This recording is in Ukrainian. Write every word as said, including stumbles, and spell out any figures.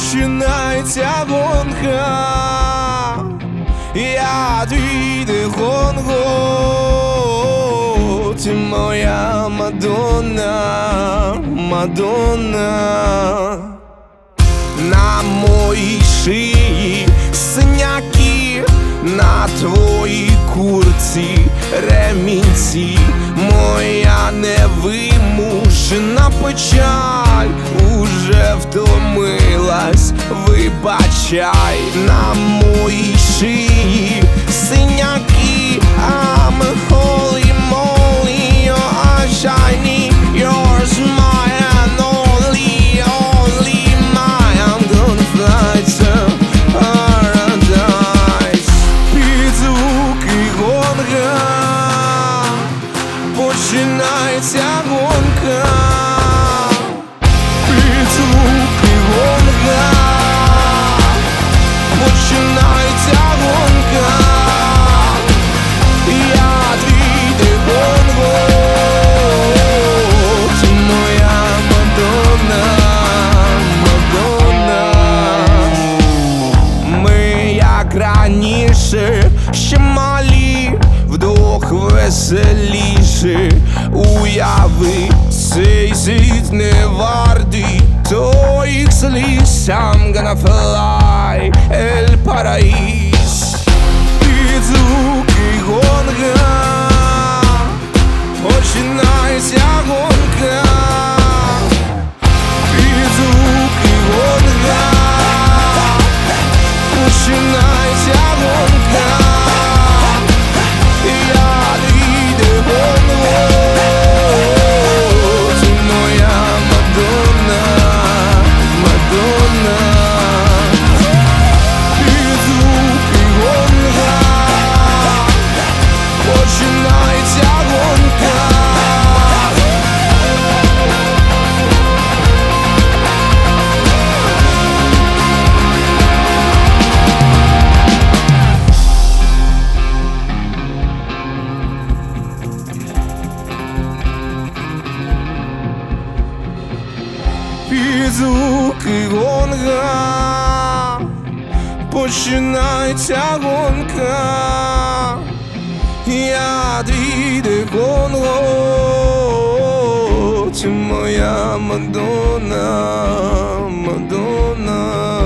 починається гонка, я твій Конго, ти моя Мадонна, Мадонна. На моїй шиї синяки, на твоїй курці ремінці, моя невимушена печаль уже втомилась, вибачай. На моїй шиї синяки, I'm holy moly, you're a shiny, you're mine and only, only mine. I'm gonna fly to paradise. Під звуки гонга починається гонка, під звуки гонга починається гонка, я твій Конго, ти моя Мадонна, Мадонна. Ми як раніше, ще малі, вдвох веселіше. Уяви, цей світ не вартий твоїх сліз. I'm gonna fly, ель параїс. Під звуки гонга починається гонка, під звуки гонга починається гонка, я твій Конго, ти моя Мадонна, Мадонна. Під звуки гонга починається гонка. Під звуки гонга починається гонка, я твій Конго, ти моя Мадонна, Мадонна.